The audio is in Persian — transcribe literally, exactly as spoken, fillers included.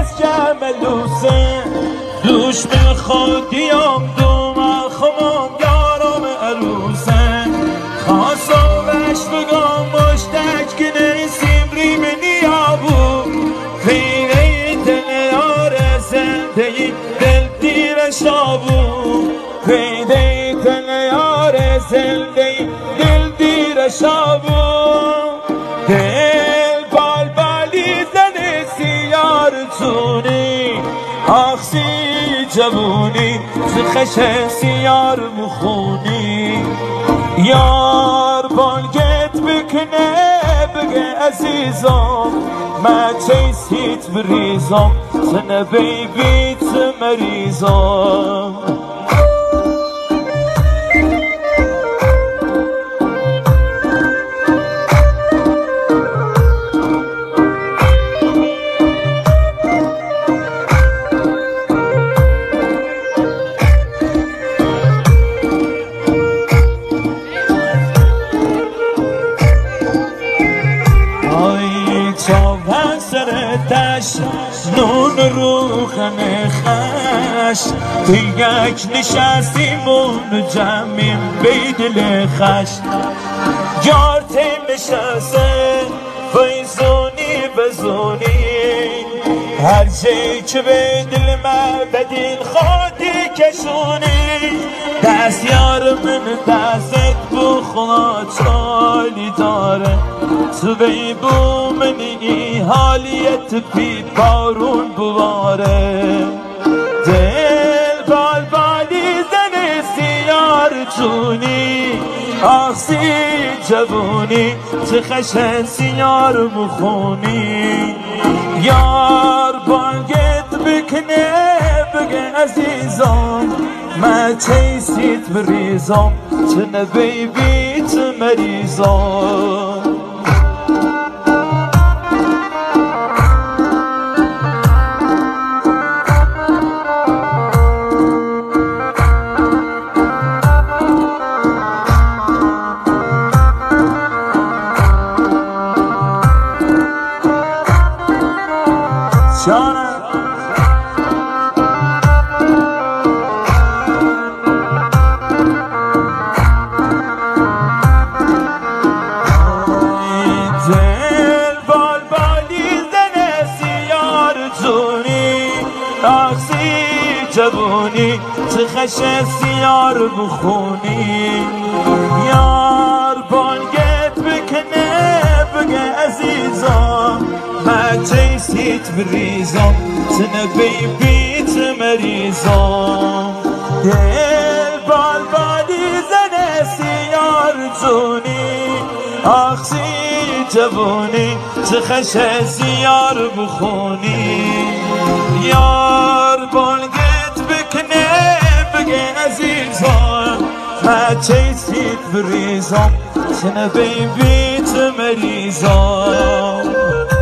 از جملوسه دوش به خودیم دوم خمام یارم عروسه خواستمش بگم مشتک که نیسیم ریم نیابو خیره دل یار زنده دل دیر شابو خیره دل یار زنده دل دیر شابو دل بال بالی زن سیار تونی آخسی جوونی زخش سیار مخونی یار بالگت بکنه بگه عزیزم ما چیسیت بریزم سنه بیبیت مریزم نون روخن خش تو یک نشستیمون جمعیم بیدل خش یار تیم نشسته فیزونی بزونی هر جایی که بیدل ما بدین خودی کشونی دست یار من دستت بخلا چالی داره تو بی بو منی حالیت پی بارون بواره دل بال بالی زن سیار جونی آخسی جوونی چخش سیار مخونی یار بالگت بکنه بگه عزیزم ما چیسیت بریزم چنه بیبیت مریزم جانم دل بال بالی زن سیار جونی آخسی جوونی چخش سیار بخونی یار بالگت بکنه بگه عزیزم ما چیسیت بریزم سنه بیبیت مریزم دل بال بالی زن سیار جونی آخسی جوونی چخش سیار بخونی یار بالگت بکنه بگه عزیزم ما چیسیت بریزم سنه بیبیت مریزم